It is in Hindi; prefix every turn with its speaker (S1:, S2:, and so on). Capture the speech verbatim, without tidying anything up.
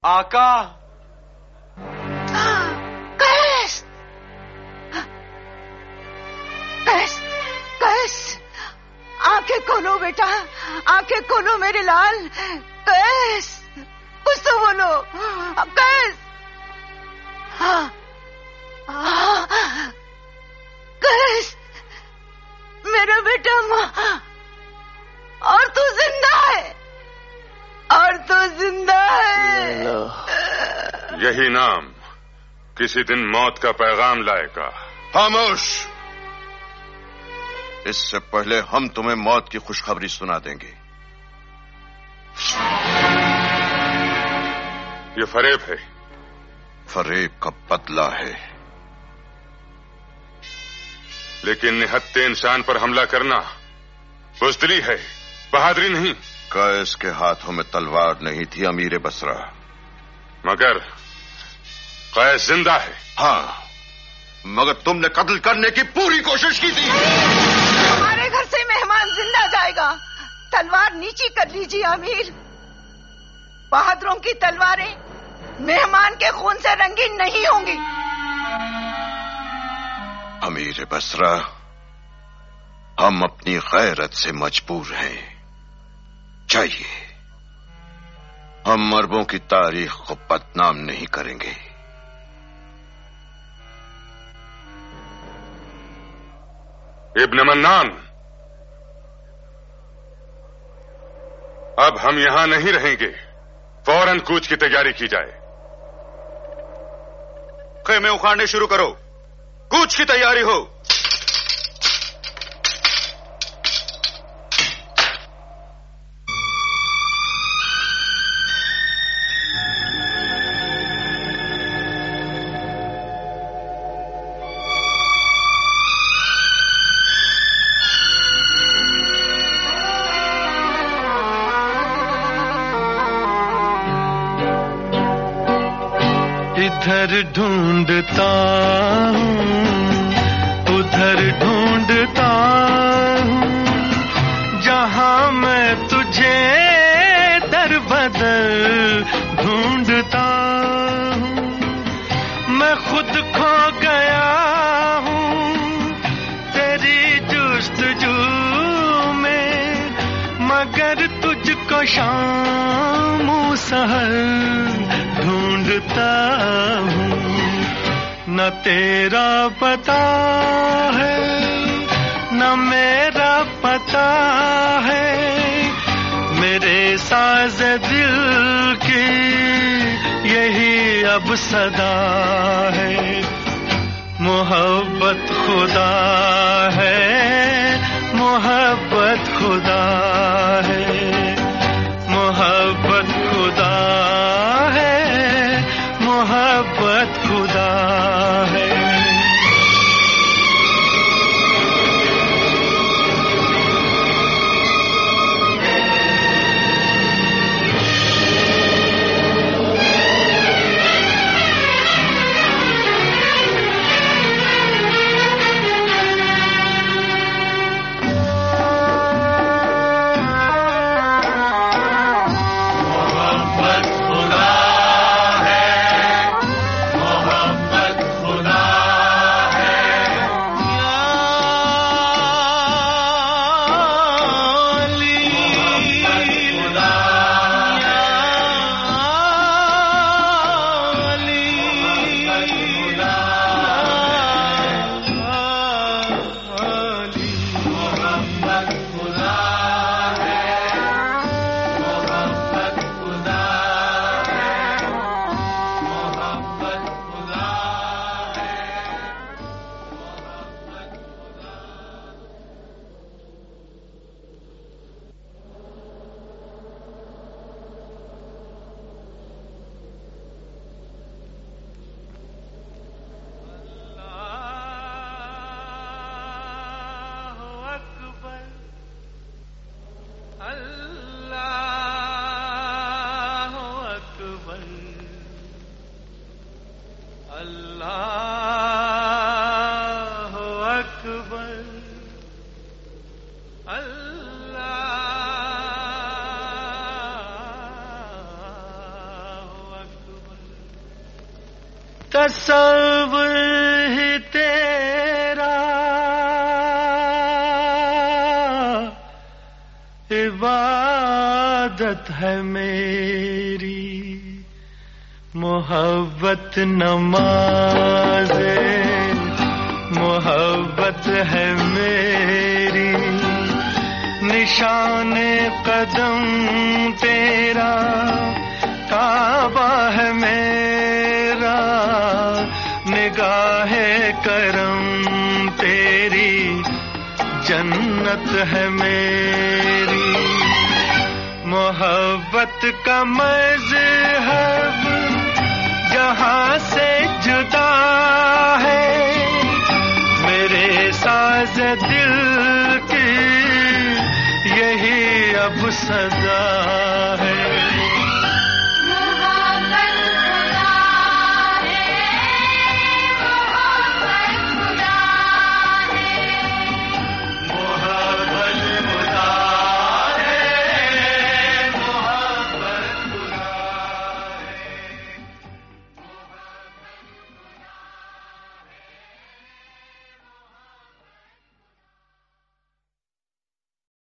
S1: आका।
S2: कैस, कैस, कैस, आंखें खोलो बेटा, आंखें खोलो मेरे लाल। कैस, कुछ तो बोलो। कैस, हाँ, हाँ, कैस, मेरा बेटा माँ, और तू जिंदा है, और तू जिंदा है।
S3: यही नाम किसी दिन मौत का पैगाम लाएगा।
S4: खामोश, इससे पहले हम तुम्हें मौत की खुशखबरी सुना देंगे।
S3: ये फरेब है।
S4: फरेब का बदला है।
S3: लेकिन निहत्थे इंसान पर हमला करना बुज़दिली है, बहादुरी नहीं।
S4: कैस के हाथों में तलवार नहीं थी अमीर बसरा,
S3: मगर कैस जिंदा है।
S4: हाँ, मगर तुमने कत्ल करने की पूरी कोशिश की थी।
S2: हमारे घर से मेहमान जिंदा जाएगा। तलवार नीची कर लीजिए अमीर। बहादुरों की तलवारें मेहमान के खून से रंगीन नहीं होंगी।
S4: अमीर बसरा, हम अपनी गैरत से मजबूर हैं। चाहिए, हम अरबों की तारीख को बदनाम नहीं करेंगे।
S3: इब्न मन्नान, अब हम यहां नहीं रहेंगे। फौरन कूच की तैयारी की जाए।
S4: खेमे उखाड़ने शुरू करो, कूच की तैयारी हो।
S5: इधर ढूंढता हूँ, उधर ढूंढता हूँ, जहाँ मैं तुझे दर बदर ढूंढता हूँ। मैं खुद खो गया हूँ तेरी जुस्तजू में, मगर तुझको शाम सहर ढूंढता हूँ। न तेरा पता है न मेरा पता है, मेरे साज़ दिल की यही अब सदा है। मोहब्बत खुदा है, मोहब्बत खुदा है, मोहब्बत खुदा है, मोहब्बत खुदा है। तसव्वुर ही तेरा इबादत है मेरी, मोहब्बत नमाज़े मोहब्बत है मेरी, निशाने कदम तेरा काबा है मेरा, निगाहे करम तेरी जन्नत है मेरी। मोहब्बत का मज़हब जहां से जुदा है, मेरे साज़ दिल की यही अब सदा है।